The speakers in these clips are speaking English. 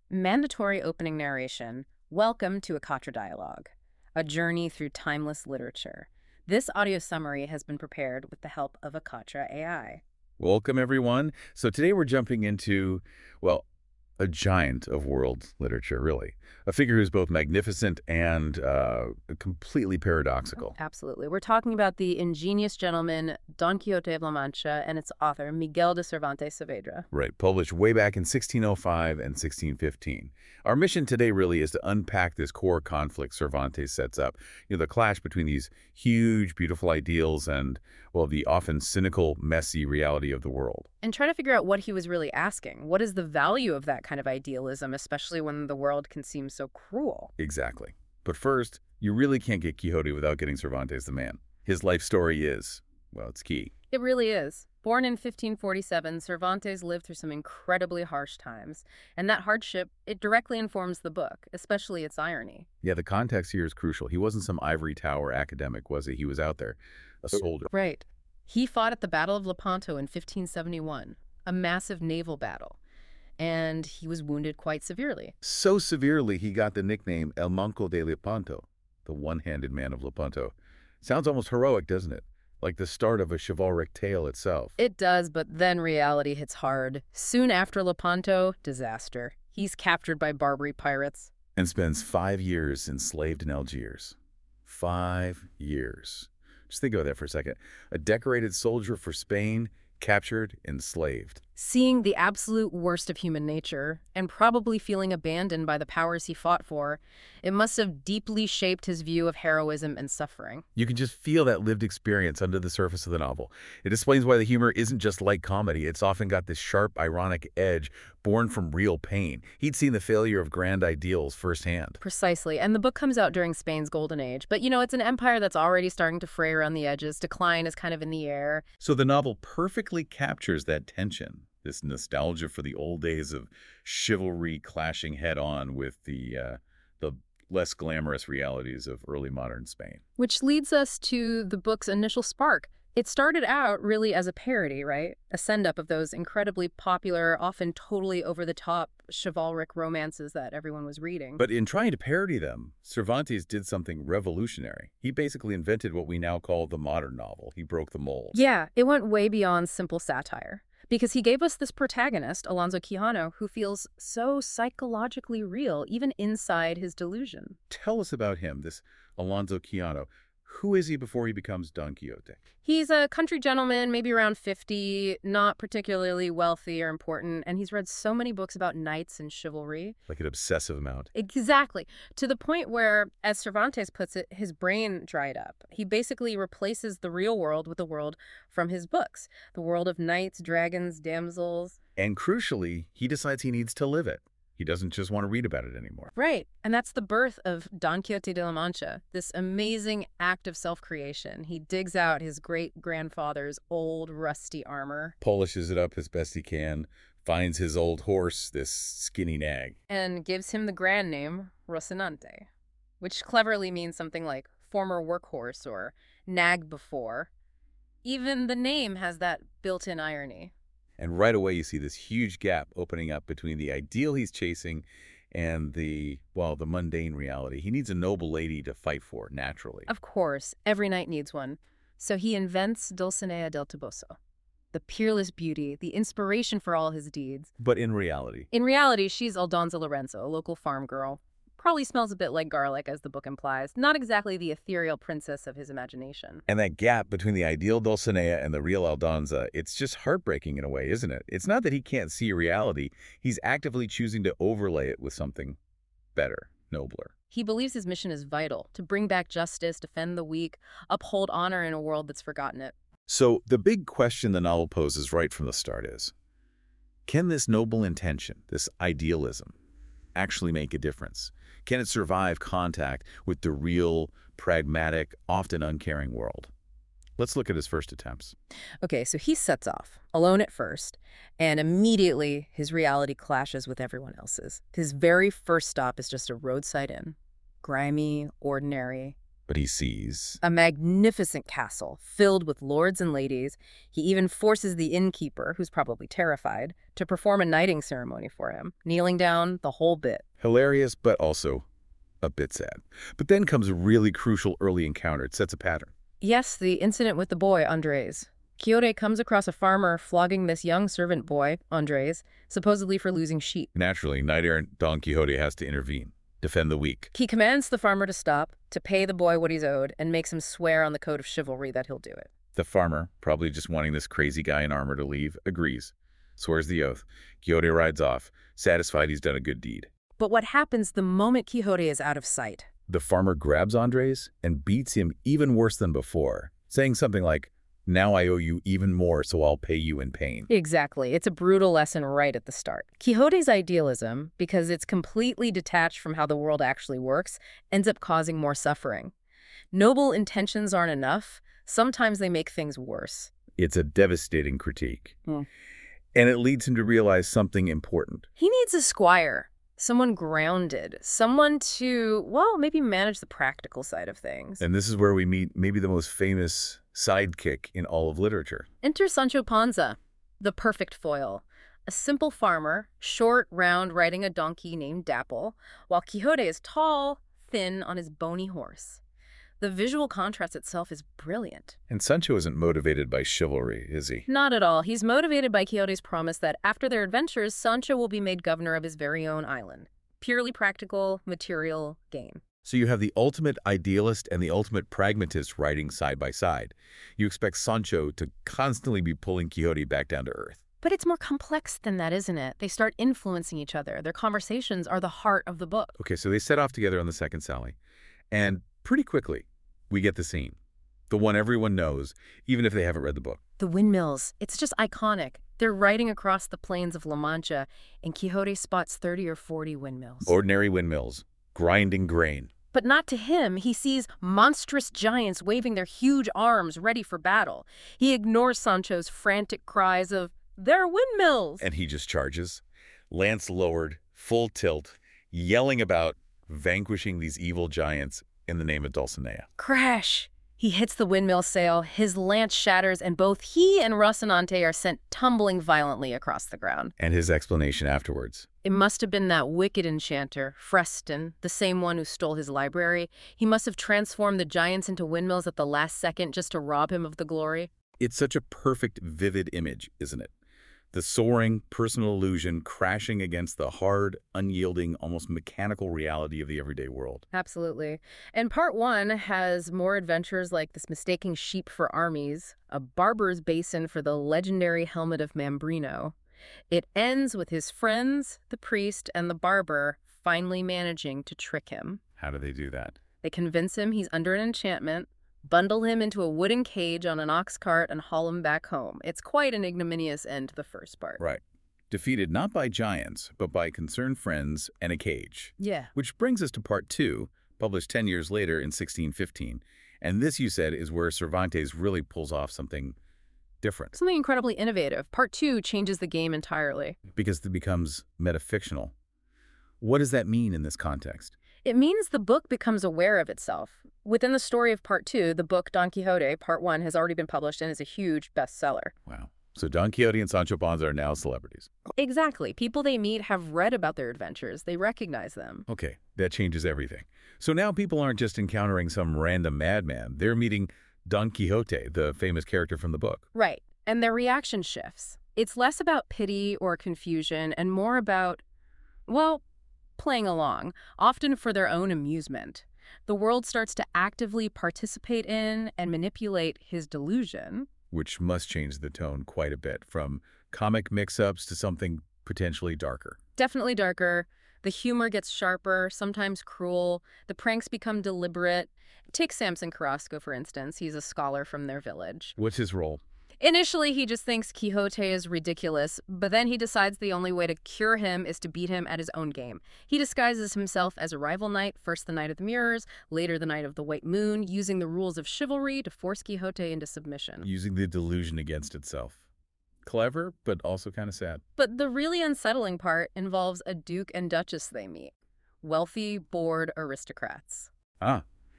Mandatory opening narration. Welcome to Akatra Dialogue, a journey through timeless literature. This audio summary has been prepared with the help of Akatra AI. Welcome, everyone. So today we're jumping into, well, a giant of world literature, really. A figure who's both magnificent and completely paradoxical. Absolutely. We're talking about the ingenious gentleman Don Quixote of La Mancha and its author Miguel de Cervantes Saavedra. Right, published way back in 1605 and 1615. Our mission today really is to unpack this core conflict Cervantes sets up. The clash between these huge, beautiful ideals and, well, the often cynical, messy reality of the world. And try to figure out what he was really asking. What is the value of that kind of idealism, especially when the world can seem so cruel? Exactly. But first, you really can't get Quixote without getting Cervantes the man. His life story is, well, it's key. It really is. Born in 1547, Cervantes lived through some incredibly harsh times, and that hardship, it directly informs the book, especially its irony. Yeah, the context here is crucial. He wasn't some ivory tower academic, was he? He was out there, a soldier. Right. He fought at the Battle of Lepanto in 1571, a massive naval battle, and he was wounded quite severely. So severely, he got the nickname El Manco de Lepanto, the one-handed man of Lepanto. Sounds almost heroic, doesn't it? Like the start of a chivalric tale itself. It does, but then reality hits hard. Soon after Lepanto, disaster. He's captured by Barbary pirates. And spends 5 years enslaved in Algiers. 5 years. Just think about that for a second. A decorated soldier for Spain, captured, enslaved. Seeing the absolute worst of human nature, and probably feeling abandoned by the powers he fought for, it must have deeply shaped his view of heroism and suffering. You can just feel that lived experience under the surface of the novel. It explains why the humor isn't just light comedy. It's often got this sharp, ironic edge born from real pain. He'd seen the failure of grand ideals firsthand. Precisely, and the book comes out during Spain's golden age, but it's an empire that's already starting to fray around the edges. Decline is kind of in the air. So the novel perfectly captures that tension, this nostalgia for the old days of chivalry clashing head-on with the less glamorous realities of early modern Spain. Which leads us to the book's initial spark. It started out really as a parody, right? A send-up of those incredibly popular, often totally over-the-top chivalric romances that everyone was reading. But in trying to parody them, Cervantes did something revolutionary. He basically invented what we now call the modern novel. He broke the mold. Yeah, it went way beyond simple satire. Because he gave us this protagonist, Alonso Quijano, who feels so psychologically real, even inside his delusion. Tell us about him, this Alonso Quijano. Who is he before he becomes Don Quixote? He's a country gentleman, maybe around 50, not particularly wealthy or important, and he's read so many books about knights and chivalry. Like an obsessive amount. Exactly. To the point where, as Cervantes puts it, his brain dried up. He basically replaces the real world with the world from his books. The world of knights, dragons, damsels. And crucially, he decides he needs to live it. He doesn't just want to read about it anymore. Right. And that's the birth of Don Quixote de la Mancha, this amazing act of self-creation. He digs out his great-grandfather's old, rusty armor. Polishes it up as best he can, finds his old horse, this skinny nag. And gives him the grand name, Rocinante, which cleverly means something like former workhorse or nag before. Even the name has that built-in irony. And right away you see this huge gap opening up between the ideal he's chasing and the mundane reality. He needs a noble lady to fight for, naturally. Of course, every knight needs one. So he invents Dulcinea del Toboso, the peerless beauty, the inspiration for all his deeds. But in reality, She's Aldonza Lorenzo, a local farm girl. Probably smells a bit like garlic, as the book implies. Not exactly the ethereal princess of his imagination. and that gap between the ideal Dulcinea and the real Aldonza, it's just heartbreaking in a way, isn't it? It's not that he can't see reality. He's actively choosing to overlay it with something better, nobler. He believes his mission is vital, to bring back justice, defend the weak, uphold honor in a world that's forgotten it. So the big question the novel poses right from the start is, can this noble intention, this idealism, actually make a difference? Can it survive contact with the real, pragmatic, often uncaring world? Let's look at his first attempts. Okay, so he sets off, alone at first, and immediately his reality clashes with everyone else's. His very first stop is just a roadside inn. Grimy, ordinary, But he sees. A magnificent castle filled with lords and ladies. He even forces the innkeeper, who's probably terrified, to perform a knighting ceremony for him, kneeling down, the whole bit. Hilarious, but also a bit sad. But then comes a really crucial early encounter. It sets a pattern. Yes, the incident with the boy, Andres. Quixote comes across a farmer flogging this young servant boy, Andres, supposedly for losing sheep. Naturally, knight-errant Don Quixote has to intervene, defend the weak. He commands the farmer to stop, to pay the boy what he's owed, and makes him swear on the code of chivalry that he'll do it. The farmer, probably just wanting this crazy guy in armor to leave, agrees, swears the oath. Quixote rides off, satisfied he's done a good deed. But what happens the moment Quixote is out of sight? The farmer grabs Andres and beats him even worse than before, saying something like, "Now I owe you even more, so I'll pay you in pain." Exactly. It's a brutal lesson right at the start. Quixote's idealism, because it's completely detached from how the world actually works, ends up causing more suffering. Noble intentions aren't enough. Sometimes they make things worse. It's a devastating critique. Hmm. And it leads him to realize something important. He needs a squire, someone grounded, someone to, well, maybe manage the practical side of things. And this is where we meet maybe the most famous sidekick in all of literature. Enter Sancho Panza, the perfect foil. A simple farmer, short, round, riding a donkey named Dapple, while Quixote is tall, thin on his bony horse. The visual contrast itself is brilliant. And Sancho isn't motivated by chivalry, is he? Not at all. He's motivated by Quixote's promise that after their adventures, Sancho will be made governor of his very own island. Purely practical, material gain. So you have the ultimate idealist and the ultimate pragmatist riding side by side. You expect Sancho to constantly be pulling Quixote back down to earth. But it's more complex than that, isn't it? They start influencing each other. Their conversations are the heart of the book. Okay, so they set off together on the second Sally. And pretty quickly, we get the scene. The one everyone knows, even if they haven't read the book. The windmills. It's just iconic. They're riding across the plains of La Mancha, and Quixote spots 30 or 40 windmills. Ordinary windmills, grinding grain. But not to him. He sees monstrous giants waving their huge arms ready for battle. He ignores Sancho's frantic cries of, "They're windmills!" And he just charges, lance lowered, full tilt, yelling about vanquishing these evil giants in the name of Dulcinea. Crash! He hits the windmill sail, his lance shatters, and both he and Rocinante are sent tumbling violently across the ground. And his explanation afterwards. It must have been that wicked enchanter, Freston, the same one who stole his library. He must have transformed the giants into windmills at the last second just to rob him of the glory. It's such a perfect, vivid image, isn't it? The soaring, personal illusion crashing against the hard, unyielding, almost mechanical reality of the everyday world. Absolutely. And part one has more adventures like this mistaking sheep for armies, a barber's basin for the legendary helmet of Mambrino. It ends with his friends, the priest, and the barber finally managing to trick him. How do they do that? They convince him he's under an enchantment, bundle him into a wooden cage on an ox cart, and haul him back home. It's quite an ignominious end to the first part. Right. Defeated not by giants, but by concerned friends and a cage. Yeah. Which brings us to part 2, published 10 years later in 1615. And this, you said, is where Cervantes really pulls off something different. Something incredibly innovative. Part 2 changes the game entirely. Because it becomes metafictional. What does that mean in this context? It means the book becomes aware of itself. Within the story of Part 2, the book Don Quixote, Part 1, has already been published and is a huge bestseller. Wow. So Don Quixote and Sancho Panza are now celebrities. Exactly. People they meet have read about their adventures. They recognize them. Okay, that changes everything. So now people aren't just encountering some random madman. They're meeting Don Quixote, the famous character from the book. Right. And their reaction shifts. It's less about pity or confusion and more about, well, playing along, often for their own amusement. The world starts to actively participate in and manipulate his delusion. Which must change the tone quite a bit, from comic mix-ups to something potentially darker. Definitely darker. The humor gets sharper, sometimes cruel. The pranks become deliberate. Take Samson Carrasco, for instance. He's a scholar from their village. What's his role? Initially, he just thinks Quixote is ridiculous, but then he decides the only way to cure him is to beat him at his own game. He disguises himself as a rival knight, first the Knight of the Mirrors, later the Knight of the White Moon, using the rules of chivalry to force Quixote into submission. Using the delusion against itself. Clever, but also kind of sad. But the really unsettling part involves a duke and duchess they meet. Wealthy, bored aristocrats. Ah,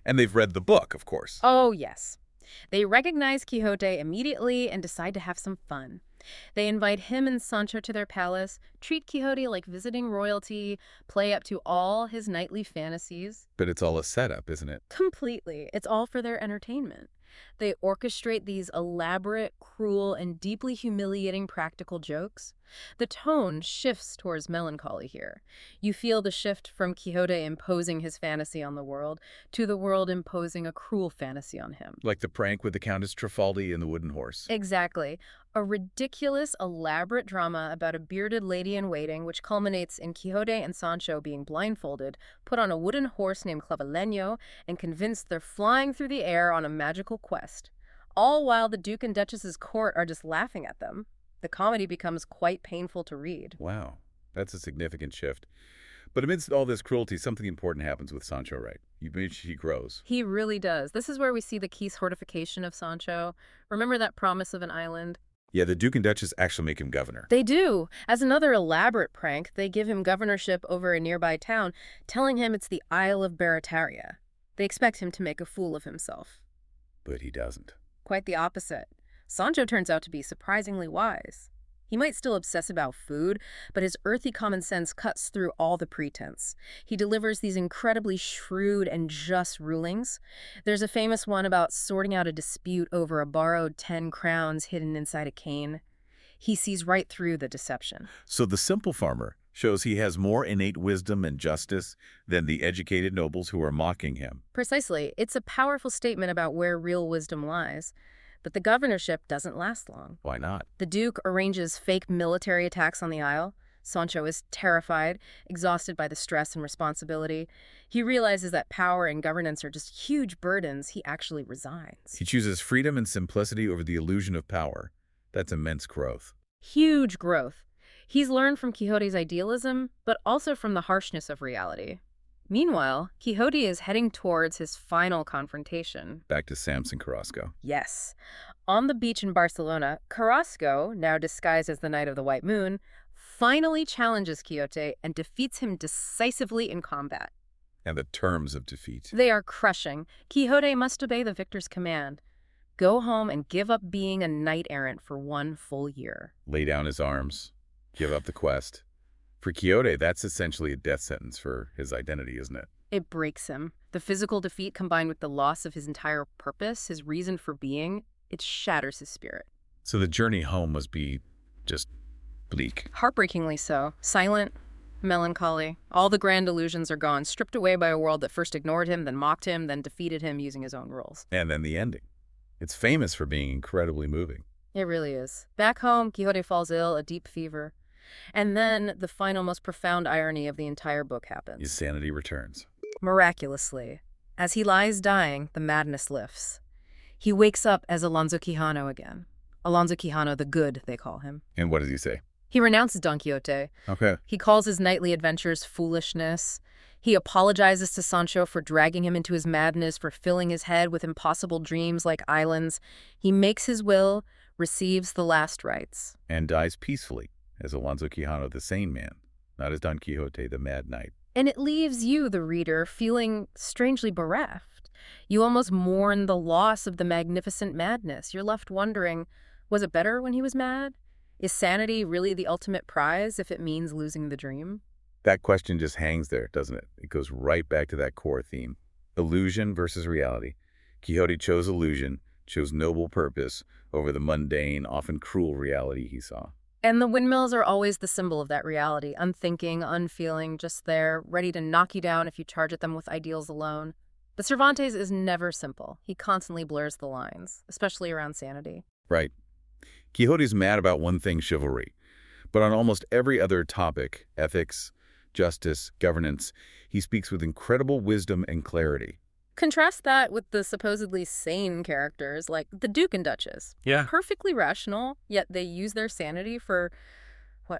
And they've read the book, of course. Oh, yes. They recognize Quixote immediately and decide to have some fun. They invite him and Sancho to their palace, treat Quixote like visiting royalty, play up to all his knightly fantasies. But it's all a setup, isn't it? Completely. It's all for their entertainment. They orchestrate these elaborate, cruel, and deeply humiliating practical jokes. The tone shifts towards melancholy here. You feel the shift from Quixote imposing his fantasy on the world to the world imposing a cruel fantasy on him. Like the prank with the Countess Trifaldi and the wooden horse. Exactly. A ridiculous, elaborate drama about a bearded lady-in-waiting which culminates in Quixote and Sancho being blindfolded, put on a wooden horse named Clavileño, and convinced they're flying through the air on a magical quest. All while the Duke and Duchess's court are just laughing at them. The comedy becomes quite painful to read. Wow, that's a significant shift. But amidst all this cruelty, something important happens with Sancho, right? You mentioned he grows. He really does. This is where we see the key hortification of Sancho. Remember that promise of an island? Yeah, the Duke and Duchess actually make him governor. They do. As another elaborate prank, they give him governorship over a nearby town, telling him it's the Isle of Barataria. They expect him to make a fool of himself. But he doesn't. Quite the opposite. Sancho turns out to be surprisingly wise. He might still obsess about food, but his earthy common sense cuts through all the pretense. He delivers these incredibly shrewd and just rulings. There's a famous one about sorting out a dispute over a borrowed 10 crowns hidden inside a cane. He sees right through the deception. So the simple farmer shows he has more innate wisdom and justice than the educated nobles who are mocking him. Precisely. It's a powerful statement about where real wisdom lies. But the governorship doesn't last long. Why not? The Duke arranges fake military attacks on the Isle. Sancho is terrified, exhausted by the stress and responsibility. He realizes that power and governance are just huge burdens. He actually resigns. He chooses freedom and simplicity over the illusion of power. That's immense growth. Huge growth. He's learned from Quixote's idealism, but also from the harshness of reality. Meanwhile, Quixote is heading towards his final confrontation. Back to Samson Carrasco. Yes. On the beach in Barcelona, Carrasco, now disguised as the Knight of the White Moon, finally challenges Quixote and defeats him decisively in combat. And the terms of defeat. They are crushing. Quixote must obey the victor's command. Go home and give up being a knight-errant for 1 full year. Lay down his arms. Give up the quest. For Quixote, that's essentially a death sentence for his identity, isn't it? It breaks him. The physical defeat combined with the loss of his entire purpose, his reason for being, it shatters his spirit. So the journey home must be just bleak. Heartbreakingly so. Silent, melancholy. All the grand illusions are gone, stripped away by a world that first ignored him, then mocked him, then defeated him using his own rules. And then the ending. It's famous for being incredibly moving. It really is. Back home, Quixote falls ill, a deep fever. And then the final, most profound irony of the entire book happens. His sanity returns. Miraculously. As he lies dying, the madness lifts. He wakes up as Alonso Quijano again. Alonso Quijano the Good, they call him. And what does he say? He renounces Don Quixote. Okay. He calls his knightly adventures foolishness. He apologizes to Sancho for dragging him into his madness, for filling his head with impossible dreams like islands. He makes his will, receives the last rites. And dies peacefully, as Alonso Quijano, the sane man, not as Don Quixote, the mad knight. And it leaves you, the reader, feeling strangely bereft. You almost mourn the loss of the magnificent madness. You're left wondering, was it better when he was mad? Is sanity really the ultimate prize if it means losing the dream? That question just hangs there, doesn't it? It goes right back to that core theme. Illusion versus reality. Quixote chose illusion, chose noble purpose over the mundane, often cruel reality he saw. And the windmills are always the symbol of that reality, unthinking, unfeeling, just there, ready to knock you down if you charge at them with ideals alone. But Cervantes is never simple. He constantly blurs the lines, especially around sanity. Right. Quixote's mad about one thing, chivalry. But on almost every other topic, ethics, justice, governance, he speaks with incredible wisdom and clarity. Contrast that with the supposedly sane characters like the Duke and Duchess. Yeah. Perfectly rational, yet they use their sanity for, what?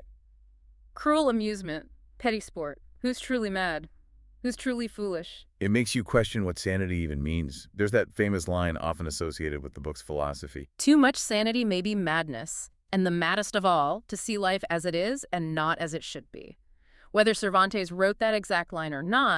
Cruel amusement, petty sport. Who's truly mad? Who's truly foolish? It makes you question what sanity even means. There's that famous line often associated with the book's philosophy. Too much sanity may be madness, and the maddest of all, to see life as it is and not as it should be. Whether Cervantes wrote that exact line or not,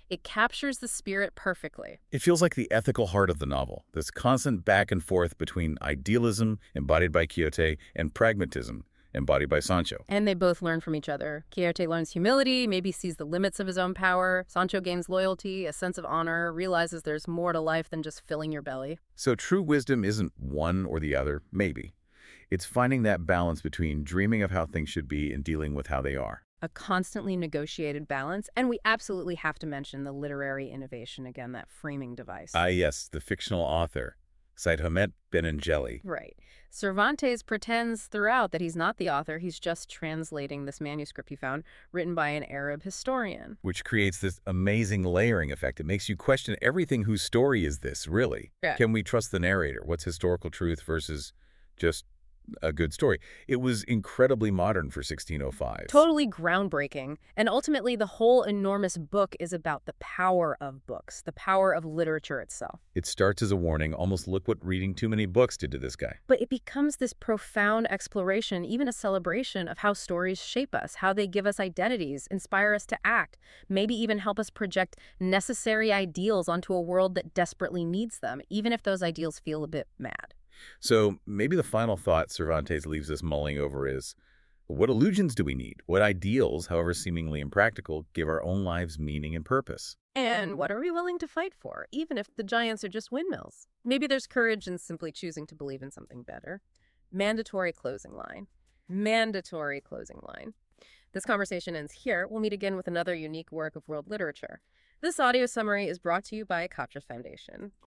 It captures the spirit perfectly. It feels like the ethical heart of the novel, this constant back and forth between idealism, embodied by Quixote, and pragmatism, embodied by Sancho. And they both learn from each other. Quixote learns humility, maybe sees the limits of his own power. Sancho gains loyalty, a sense of honor, realizes there's more to life than just filling your belly. So true wisdom isn't one or the other, maybe. It's finding that balance between dreaming of how things should be and dealing with how they are. A constantly negotiated balance. And we absolutely have to mention the literary innovation again, that framing device. Ah, yes, the fictional author, Said Hamet Benengeli. Right. Cervantes pretends throughout that he's not the author. He's just translating this manuscript he found, written by an Arab historian. Which creates this amazing layering effect. It makes you question everything. Whose story is this, really? Yeah. Can we trust the narrator? What's historical truth versus just a good story? It was incredibly modern for 1605. Totally groundbreaking. And ultimately, the whole enormous book is about the power of books, the power of literature itself. It starts as a warning, almost look what reading too many books did to this guy. But it becomes this profound exploration, even a celebration of how stories shape us, how they give us identities, inspire us to act, maybe even help us project necessary ideals onto a world that desperately needs them, even if those ideals feel a bit mad. So maybe the final thought Cervantes leaves us mulling over is, what illusions do we need? What ideals, however seemingly impractical, give our own lives meaning and purpose? And what are we willing to fight for, even if the giants are just windmills? Maybe there's courage in simply choosing to believe in something better. Mandatory closing line. Mandatory closing line. This conversation ends here. We'll meet again with another unique work of world literature. This audio summary is brought to you by Katja Foundation.